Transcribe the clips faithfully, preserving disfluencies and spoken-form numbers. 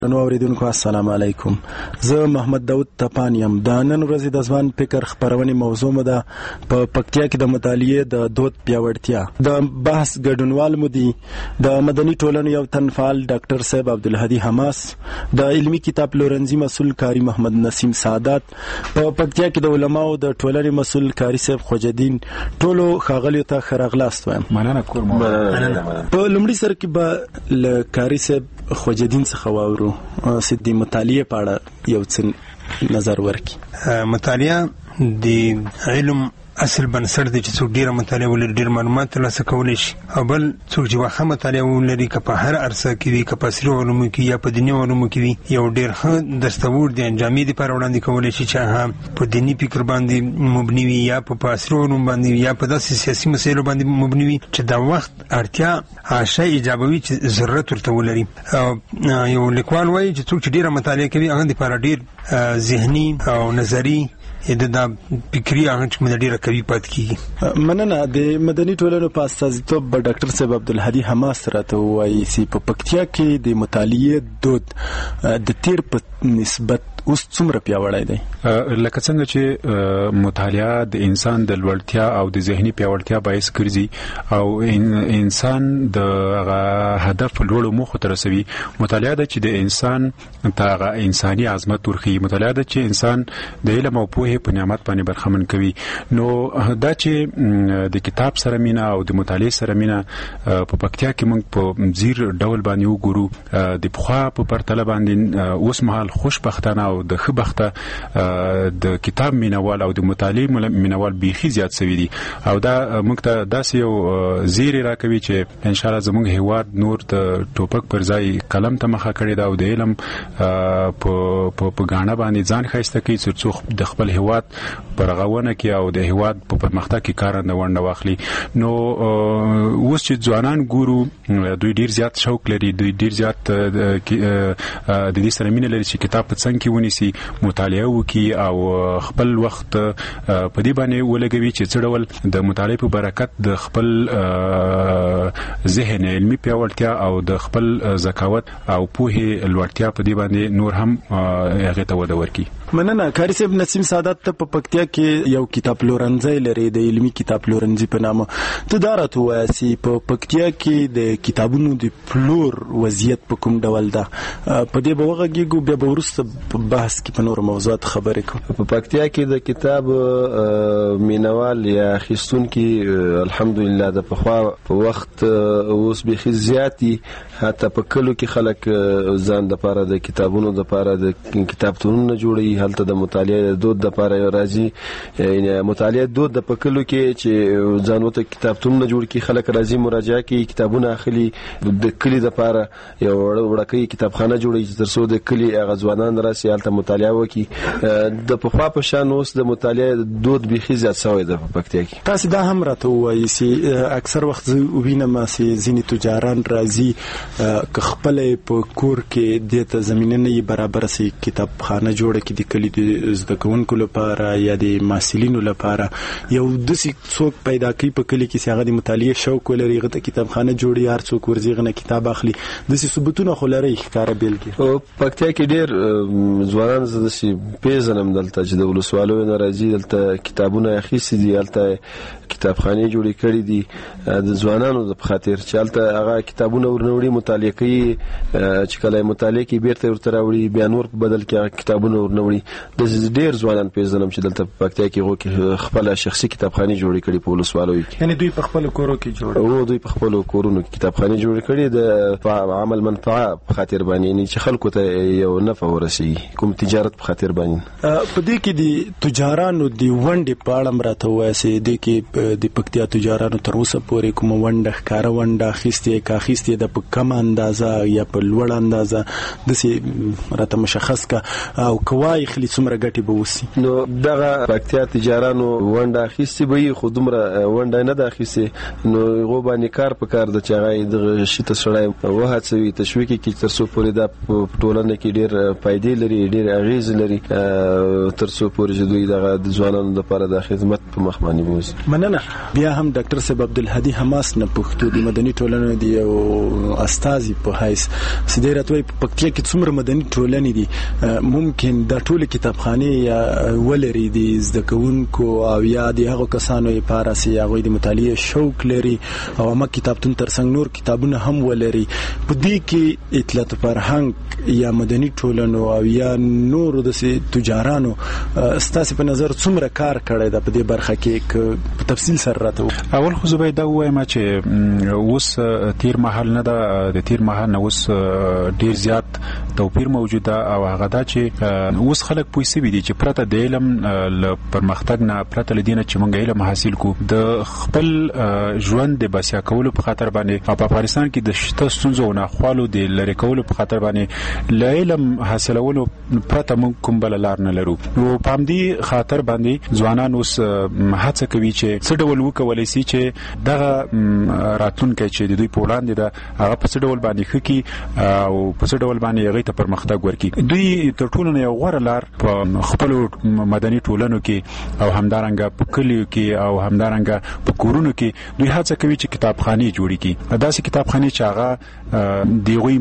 نو اوریدونکو السلام علیکم. زه محمد داود تپان یم. د نن ورځې د ځوان فکر خپرونې موضوع مو ده په پکتیا کې د مطالعې د دود پیاوړتیا. د بحث ګډونوال مو دي د مدني ټولنې یو تن فعال ډاکټر صاحب عبدالهادي حماس، د علمي کتاب پلورنځي مسؤل کاری محمد نسیم سعادت، په پکتیا کې د علماو د ټولنې مسؤل کاری صاحب خوجدین. ټولو ښاغلیو ته ښه راغلاست وایم. مننه کور مو. په لومړي سر کې به له کاری صاحب خوجدین څخه واورو چې د مطالعې په اړه یو څه نظر ورکړي. مطالعه د علم اصل بنسټ دی چې څوک ډیره مطالعه ولري ډیر معلومات ترلاسه کولی شي، او بل څوک چې واخه مطالعه ولري که په هر عرصه کې وي، که په عصري علومو کې یا په دیني علومو کې وي، یو ډیر ښه دستور د انجامې دپاره وړاندې کولی شي چې هغه په دیني فکر باندې مبني وي یا په عصري علوم باندې وي یا په داسې سیاسي مسایلو باندې مبني وي چې د وخت اړتیا شی ایجابوي چې ضرورت ورته ولري. یو لیکوال وایي چې څوک چې ډیره مطالعه کوي هغه دپاره ډیر ذهني او نظري دا فکري هغه چې مده ډیره کوي پاتې کیږي. مننه. د مدني ټولنو په استازیتوب به ډاکټر صاحب عبدالهادي حماس راته ووایي چې په پکتیا کې د مطالعې دود د تیر په نسبت اوس څومره پیاوړی دی؟ لکه څنګه چې مطالعه د انسان د لوړتیا او د ذهني پیاوړتیا باعث ګرځي او انسان د هدف لوړو موخو ته رسوي. مطالعه ده چې د انسان ته انساني عظمت ورخي. مطالعه ده چې انسان د علم او پوهې په نعمت باندې برخمن کوي. نو دا چې د کتاب سره مینا او د مطالعې سره مینا په پکتیا کې موږ په زیر ډول باندې وګورو، د پخوا په پرتله باندې اوس مهال خوشبختانه او د خبخته د کتاب مینوال او د مطالعې مینوال بیخي زیات شوی دي، او دا موږ ته داسې یو زیری راکوي چې ان شاء الله زموږ هیواد نور د ټوپک پر ځای قلم ته مخه کړی دا او د علم په په غاڼه باندې ځان ښایسته کوي چې د خپل هیواد پر غوونه کې او د هیواد په پرمختګ کې کارنده ونډه واخلي. نو اوس چې ځوانان ګورو دوی ډیر زیات شوق لري، دوی ډیر زیات د دې سره مینه لري چې کتاب په څنګ کې ونیسي، مطالعه وکړي او خپل وخت په دې باندې ولګوي چې څه ډول د مطالعې په برکت د خپل ذهن علمي پیاوړتیا او د خپل ذکاوت او پوهې لوړتیا په دې باندې نور هم هغه ته وده ورکړي. مننه. کاری صاحب نسیم سعادت ته په پکتیا کې یو کتاب پلورنځی لري، د علمي کتاب پلورنځي په نامه. ته دا راته ووایه چې په پکتیا کې د کتابونو د پلور وضعیت په کوم ډول ده؟ په دې به وغږیږو، بیا به وروسته په بحث کې په نورو موضوعات خبرې کوو. په پکتیا کې د کتاب مینوال یا اخیستونکي الحمدلله د پخوا په وخت اوس بیخي زیات دي. حتی په کلو کې خلک ځان دپاره د کتابونو دپاره د کتابتونونه جوړوي، هلته د مطالعې دود دپاره راځي. یعنې مطالعې دود د په کلو کې چې ځان ورته کتابتونونه جوړ کړي، خلک راځي مراجعه کوي، کتابونه اخلي. د کلي دپاره یو وړکۍ کتابخانه جوړوي تر څو د کلي هغه ځوانان راسي هلته مطالعه وکړي. د پخوا په شان اوس د مطالعې دود بیخي زیات شوی ده په پکتیا کې. تاسو دا هم راته ووایي چې اکثر وخت زه وینم چې ځینې تجاران راځي که خپل په کور کې دې ته زمینه نه برابر سي کتابخانه جوړه کړي د کلي د زده کوونکو لپاره یا د محصلینو لپاره، یو داسې څوک پیدا کوي په کلي کې چې هغه د مطالعې شوق ولري، هغه ته کتابخانه جوړي، هر څوک ورځي هغه نه کتاب اخلي. داسې ثبوتونه خو لري ښکاره بیلګې. په پکتیا کې ډېر ځوانان زه داسې پیژنم دلته چې د ولسوالیو نه راځي، دلته کتابونه اخیستي دي، هلته کتابخانې جوړې کړي دي د ځوانانو په خاطر چې هلته هغه کتابونه ورنوړي، مطالعه کوي، چې کله مطالعه کوي بیرته ورته راوړي، بیا نور په بدل کې هغه کتابونه ورنوړي. د ډېر ځوانان پیژنم چې دلته په پکتیا کې خپله شخصي کتابخانې جوړې کړي په ولسوالیو کې. یعنې دوی په خپلو کورو کې جوړ او دوی په خپلو کورونو کې کتابخانې جوړې کړي د عمل منفعه په خاطر باندې، یعنې چې خلکو ته یو نفع ورسېږي، کوم تجارت په خاطر باندې. په دې کې د تجارانو د ونډې په اړه راته ووایه چې دې کې د پکتیا تجارانو تر اوسه پورې کومه ونډه ښکاره ونډه اخیستې که اخیستې ده په کمه اندازه یا په لوړه اندازه داسې راته مشخص کا او که وایي خلي څومره ګټې به وسي؟ نو دغه پکتیا تجارانو ونډه اخیستې به وي، خو دومره ونډه نه ده اخیستې. نو هغو باندې کار په کار ده چې هغه دغه شي ته سړی وهڅوي، تشویق یې کړي تر څو پورې دا په ټولنه کې ډېر فایدې لري، ډېر اغېز لري، تر څو پورې چې دوی دغه د ځوانانو لپاره د خدمت په مخ باندې بوځي. مننه. بیا هم ډاکټر صاحب عبدالهادي حماس نه پښتو د مدني ټولنې د یو استازي په حیث سده راتوي په پکتیا کې څومره مدني ټولنې دي ممکن دا ټول کتابخانه یا ولري دي زده کوونکو او یا د هغو کسانو لپاره چې هغه د مطالعه شوق لري او ما کتابتون ترڅنګ نور کتابونه هم ولري په دې کې اطلاعات فرهنګ یا مدني ټولنو او یا نور د تجارانو ستاسو په نظر څومره کار کړی دا په دې برخه کې په تفصیل سره راته اول خو زه باید دا وایم چې اوس تیر مهال نه ده د تیر مهال نه اوس ډیر زیات توپیر موجود ده او هغه دا چې اوس خلک پوه سوي دي چې پرته د علم ل پرمختګ نه پرته لدینه چې موږ علم حاصل کو د خپل ژوند د بسیا کولو په خاطر باندې په افغانستان کې د شته ستونزو نه خالو د لری کولو په خاطر باندې ل علم حاصلولو پرته موږ کوم بل لار نه لرو نو پام دي خاطر باندې ځوانان اوس هڅه کوي چې څه ډول وکولای شي چې دغه راتلونکي چې د دوی په وړاندې ده هغه په څه ډول باندې خکې او په څه ډول باندې هغه ته پرمختګ ورکړي دوی تر ټولو نه یو غوړه لار په خپل مدني ټولنو کې او همدارنګه په کلیو کې او همدارنګه په کورونو کې دوی هڅه کوي چې کتابخانه جوړ کړي داسې کتابخانه چې هغه دیغوی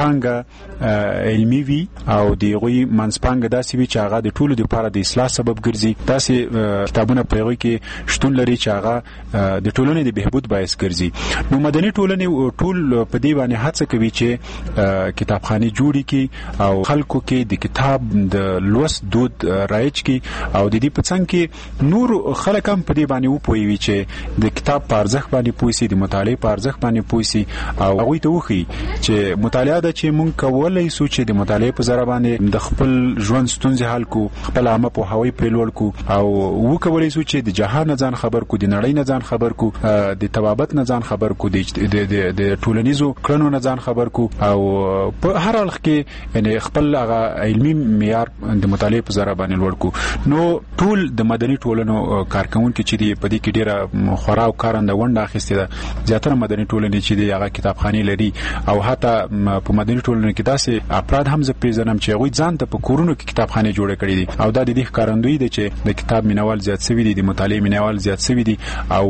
منځپانګه علمي وي او دیغوی منځپانګه داسې وي چې هغه د ټولو لپاره د اصلاح سبب ګرځي داسې کتابونه په هغه کې شتون لري چې هغه د ټولنې د بهبود باعث ګرځي نو مدني ټولنې ټول په دې باندې هڅه کوي چې کتابخانه جوړ کړي او خلکو کې د کتاب د لوست دود رایج کړي او د دې په څنګ کې نور خلک هم په دې باندې وپوهوي چې د کتاب په ارزښت باندې پوه شي د مطالعې په ارزښت باندې پوه شي او هغوی ته وښيي چې مطالعه ده چې موږ کولی شو چې د مطالعې په ذریعه باندې د خپل ژوند ستونزې حل کو خپل عامه پوهاوی پرې لوړ کو او وکولی شو چې د جهان نه ځان خبر کو د نړۍ نه ځان خبر کو د طبابت نه ځان خبر کو د د ټولنیزو کړنو نه ځان خبر کو او په هر اړخ کې یعنی خپل هغه علمي معیار د مطالعې په ذریعه باندې لوړ کو نو ټول د مدني ټولنو کارکونکو چې دی په دې کې ډیره خورا او کارنده ونډه اخیستې ده زیاتره مدني ټولنې چې دی هغه کتابخانه لري او حتی په مدني ټولنو کې داسې افراد هم زه پیژنم چې هغوی ځان ته په کورونو کې کتابخانه جوړه کړې دي او دا د دې ښکارندوی دی چې د کتاب مینوال زیات شوي دي د مطالعې مینوال زیات شوي دي او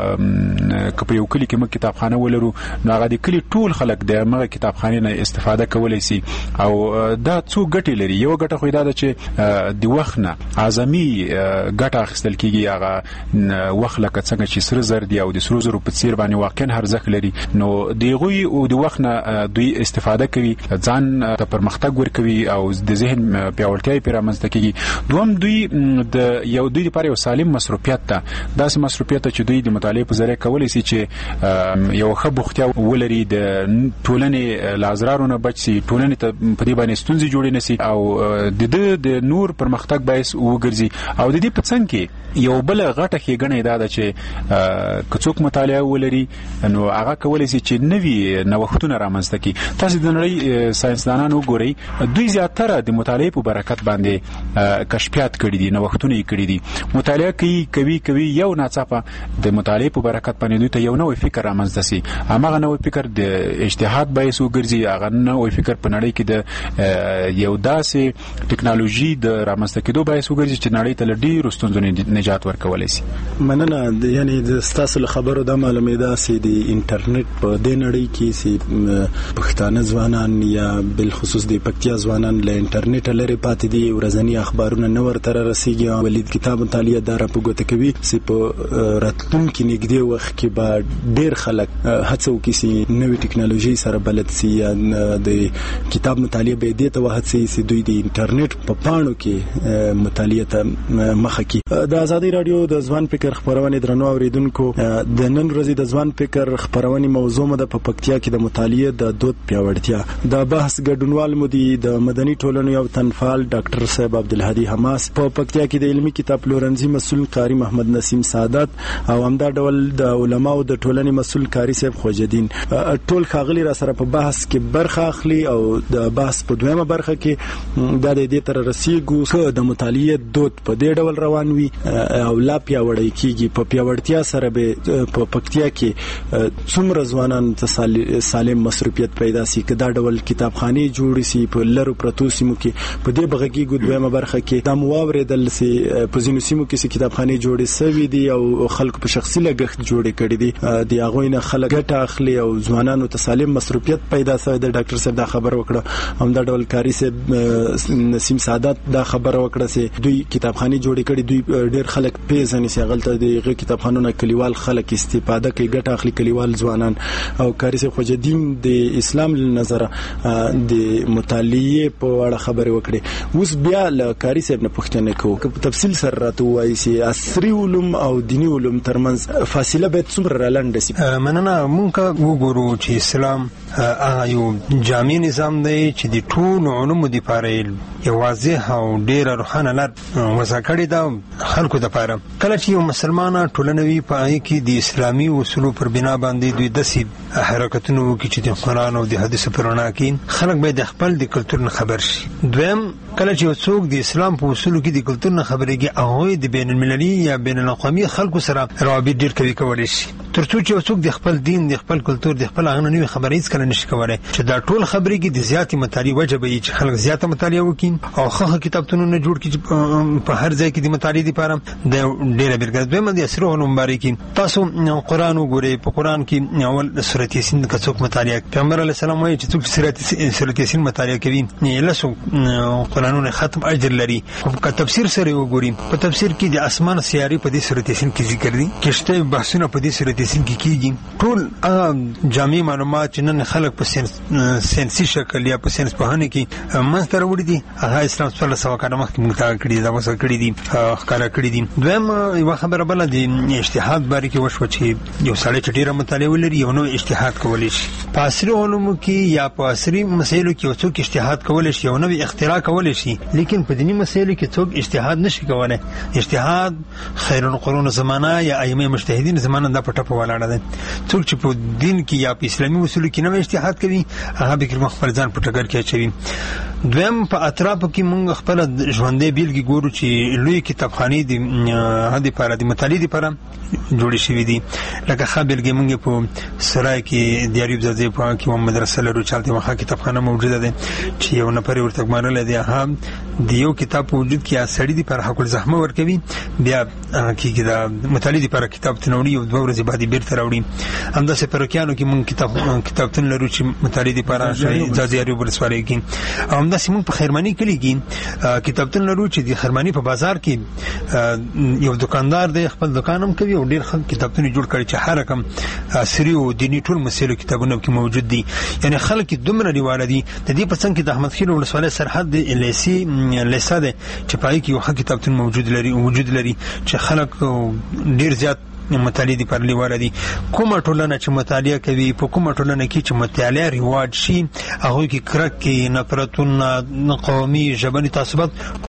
که په یو کلي کې موږ کتابخانه ولرو نو هغه د کلي ټول خلک د هغه کتابخانې نه استفاده کولی شي او دا څو ګټې لري یو ګټه خو دا ده چې د وخت نه اعظمي ګټه اخیستل کېږي هغه وخت لکه څنګه چې سره زر دي او د سرو زرو په څیر باندې واقعا ارزښت لري نو د هغوی او د وخت نه دوی استفاده کوي ځان ته پرمختګ ورکوي او د ذهن پیاوړتیا یې پرې رامنځته کېږي دوهم دوی د یو دوی لپاره یو سالم مصروفیت ده داسې مصروفیت چې دوی د مطالعې په ذریعه کولی شي چې یو ښه بوختیا ولري د ټولنې له اضرارو نه بچ شي ټولنې ته په دې باندې ستونزې جوړې نه شي او د ده د نور پرمختګ باعث وګرځي او د دې په څنګ کې یو بل غټه ښېګڼه دا ده چې که څوک مطالعه ولري نو هغه کولی شي چې نوي نوښتونه رامنځته کړي تاسو د نړۍ ساینسدانان وګورئ دوی زیاتره د مطالعې په برکت باندې کشفیات کړي دي نوښتونه یې کړي دي مطالعه کوي کوي کوي یو ناڅاپه د مطالعې په برکت باندې دوی ته یو نوی فکر رامنځته شي هماغه نوی فکر د اجتهاد باعث وګرځي هغه نوی فکر په نړۍ کې د یو داسې ټکنالوژي د رامنځته کېدو باعث وګرځي چې نړۍ ته له ډېرو ستونزو نجات ورکولی شي مننه یعنی د ستاسو له خبرو دا معلومېده چې د انټرنیټ په دې نړۍ کې چې پښتانه ځوانان یا بالخصوص د پکتیا ځوانان له انټرنیټ لري پاتې دي ورځنی اخبارونه نه ورته رسیږي ولید کتاب مطالعه دار په ګوته کوي چې په راتلونکي نږدې وخت کې به ډېر خلک هڅه وکړي چې نوې ټکنالوژي سره بلد شي یا د کتاب مطالعه به دې ته وهڅوي چې دوی د انټرنیټ په پاڼو کې مطالعه ته مخه کړي د ازادي رادیو د ځوان فکر خبرونه درنو اوریدونکو د نن ورځې د ځوان فکر خبرونه موضوع مده په پکتیا کې د مطالعه د دود پیاوړتیا د بحث ګډونوال مو دي د مدني ټولنې او تنفعل ډاکټر صاحب عبدالهادي حماس په پکتیا کې د علمي کتاب پلورنځي مسؤل قاری محمد نسیم سعادت او همدا ډول د علماو د ټولنې مسؤل قاری صاحب خوجدین ټول خاغلی را سره په بحث کې برخه اخلي او د بحث په دویمه برخه کې د دې تر رسیدو چې د مطالعه دود په دې ډول روان وي او لا پیاوړی کیږي په پیاوړتیا سره به په پکتیا کې څومره ځوانان ته سالم مصروفیت پیدا سي کدا ډول کتابخانه جوړ سي په لرو پرتو سیمو کې په دې بغه کې ګډومه برخه کې د مواوریدل سي په ځینو سیمو کې سي کتابخانه جوړې سوي دي او خلکو په شخصي لګښت جوړې کړې دي د هغه نه خلک ګټه اخلي او ځوانانو متسالم مصروفیت پیدا شوی د ډاکټر صاحب دا خبر وکړه هم د ډول کاری صاحب نسیم سعادت دا خبر وکړه چې دوی کتابخانه جوړې کړي دوی ډیر خلک پیژني چې غلطه د کتابخانو کلیوال خلک استفاده کوي ګټه اخلي کلیوال ځوانان او کاری صاحب خجدین د اسلام نظر د مطالعه په اړه خبرې وکړي. اوس بیا ل کاری صاحب نه پوښتنه کوو په تفصیل سره راته وایي چې عصري علوم او دینی علوم ترمنځ فاصله باید څومره رالنډه شي؟ مننه. مونږ وګورو چې اسلام هغه یو جامع نظام دی چې د ټولو علومو لپاره یو واضح او ډیر روښانه لار وضع کړې ده خلکو لپاره. کله چې یو مسلمان ټولنه وي په هغه کې د اسلامي اصولو پر بنا باندې دوی داسې حرکتونه وکړي چې د قرآن او د حدیث په رڼا کې خلک باید خپل د کلتور نه خبر شي. دویم کله چې څوک د اسلام په اصولو کې د کلتور نه خبرېږي هغه د بین المللي یا بین الاقوامي خلکو سره روابط ډیر کوي کولای شي ترڅو چې څوک د خپل دین د خپل کلتور د خپل هغه نوې خبرې هیڅ کله نشي کولای چې دا ټول خبرې کې د زیاتې مطالعه وجب وي چې خلک زیاته مطالعه وکړي او خو کتابونه جوړ کړي په هر ځای کې د مطالعه لپاره د ډیره برګر دوی باندې اسره علوم باندې تاسو قرآن وګورئ. په قرآن کې اول سورۃ یاسین د څوک مطالعه پیغمبر علیه السلام وایي چې څوک سورۃ یاسین مطالعه کوي لسو قرآنونه ختم اجر لري. په تفسیر سره وګورئ په تفسیر کې د اسمان سیاري په دې سورۃ یاسین کې ذکر دي کشته بحثونه په دې سورۃ یاسین کې کیږي. ټول جامع معلومات چې نن خلک په ساينسي شکل یا په ساينس په کې منځ ته وړي دي هغه اسلام صلی الله علیه وسلم مخکې مونږ کړی دا وسه کړی دي ښکارا کړی دي. دویم یو خبره بل دي اجتهاد باره کې وشو چې یو سړی چې ډیره مطالعه ولري یو نو اجتهاد کولی شي. په عصري علومو کې یا په عصري مسایلو کې څوک اجتهاد کولی شي یو نو اختراع کولی شي لیکن په دینی مسایلو کې څوک اجتهاد نشي کولای. اجتهاد خیر القرون زمانہ یا ائمه مجتهدین زمانہ دا پټه په ولاړه ده. څوک چې په دین کې یا په اسلامي اصولو کې نه اجتهاد کوي هغه به کوم خپل ځان په ټګر کې اچوي. دویم په اطرافو کې مونږ خپل ژوندې بیلګې ګورو چې لوی کتابخانې د هدي لپاره د مطالعې لپاره جوړې شوې دي. لکه ښه بیلګې مونږ په سرای کې د یاري بزازي په کې یو مدرسه لرو چالتي مخه کتابخانه موجوده ده چې یو نفر ورته ګمارل دی هم د یو کتاب په وجود کې اثرې دي پر حق الزحمه ورکوي بیا کې دا مطالعې لپاره کتاب تنوړي او دوه ورځې بعد بیرته راوړي. همداسې پرکیانو کې مونږ کتاب کتابتون لرو چې مطالعې لپاره ځاځي یاري ورسوالي کې او همداسې مونږ په خیرمنی کلی کې کتابتون لرو چې د خیرمنی په بازار کې یو دکاندار دی خپل دکان هم کوي او ډیر خلک کتابتون جوړ کړي چې هر رقم عصري او دینی ټول مسایلو کتابونه کې موجود دي. یعنی خلک دومره دیواله دي د دې په څنګه کې د احمد خیل ولسوالۍ سرحد د الیسی لیسا ده چې پای کې یو کتابتون موجود لري وجود لري چې خلک ډیر زیات مطالعه دي پر لیواله دي. کومه ټولنه چې مطالعه کوي په کومه ټولنه کې چې مطالعه رواج شي هغه کې کرک کې نفرتونه قومي ژبني تعصبات